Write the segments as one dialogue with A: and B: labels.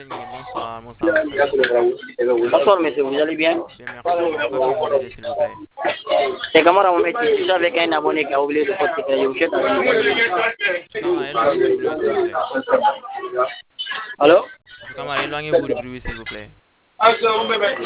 A: Bonsoir, bonsoir, monsieur.
B: Bonsoir, monsieur, vous allez bien?
A: Bien, merci. Comment puis-je vous aider, s'il vous plaît?
B: C'est comment on met ici avec un abonné qui a oublié de porter que je vous jette.
A: Comment éloignez-vous du bruit, s'il vous plaît?
B: Allô?
A: Comment éloignez-vous du bruit, s'il vous plaît?
B: Allô?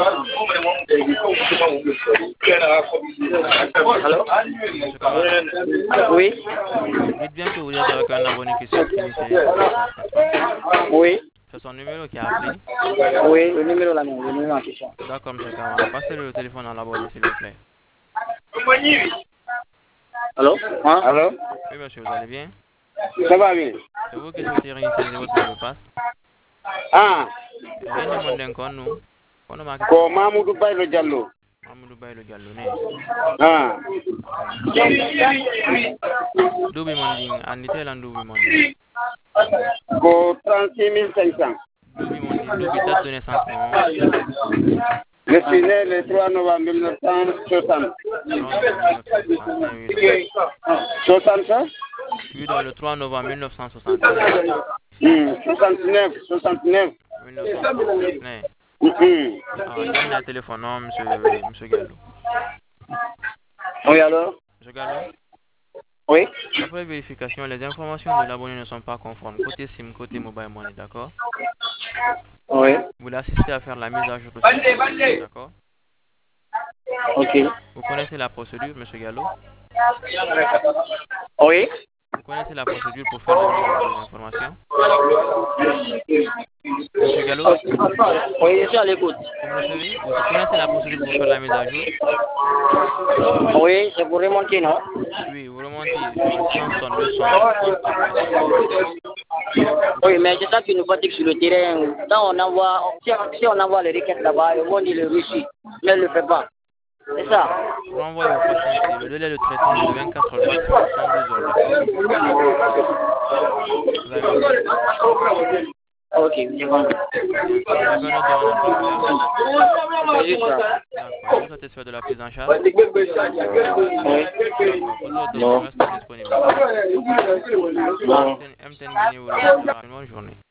A: Monsieur Kamara,
B: Oui?
A: dites bien que vous êtes avec un abonné qui souhaite initier les messages, n'est-ce pas?
B: Oui?
A: C'est son numéro qui a appelé.
B: Oui, le numéro là, non, le numéro en question.
A: D'accord, monsieur Kamara. Passez le téléphone à l'abonné, s'il vous plaît.
B: Allô? Hein? Allô?
A: Oui, monsieur, vous allez bien?
B: Ça va bien?
A: C'est vous qui souhaitez réinitialiser votre mot de passe?
B: Ah,
A: Rien ne monde encore, nous. On a marqué
B: ko Mamoudou Baylo Diallo.
A: Mamoudou Baylo Diallo, né?
B: Ah.
A: Doubi Monding, Anitel and Doubi Monding.
B: Ko 36 500.
A: Doubi Monding, Doubi date de naissance, non?
B: Je suis né le 3 novembre 1960. 60?
A: Oui, le 3 novembre 1960.
B: 69, 69.
A: 1969. Ah, dernier téléphone, non, monsieur Gallo.
B: Oui, alors?
A: Monsieur Gallo?
B: Oui?
A: Après vérification, les informations de l'abonné ne sont pas conformes. Côté SIM, côté mobile money, d'accord?
B: Oui.
A: Vous l'assistez à faire la mise à jour de ce d'accord?
B: Ok.
A: Vous connaissez la procédure, monsieur Gallo?
B: Oui?
A: Vous connaissez la procédure pour faire la mise à jour des informations? Monsieur Gallo?
B: Oui, je suis à l'écoute.
A: Vous me recevez? Vous connaissez la procédure pour faire la mise à jour?
B: Oui, c'est pour remonter, non?
A: Oui, vous remontez sur le 162
B: Oui, mais c'est ça qui nous fatigue sur le terrain. Quand on envoie, si on envoie les requêtes là-bas, ils vont dire le reçu, mais ils ne le fait pas. C'est ça.
A: Pour envoyer, vous patientez. Le délai de traitement est de 24 heures, maximum 72 heures, d'accord? Vous avez compris?
B: Ok, j'ai compris.
A: Bien. Vous avez un autre demande en particulier?
B: C'est juste ça.
A: D'accord. Êtes-vous satisfait de la prise en charge?
B: Oui.
A: D'accord. Pour d'autres demandes, restez disponible, d'accord?
B: Non.
A: MTN Guinée vous remercie. Une bonne journée.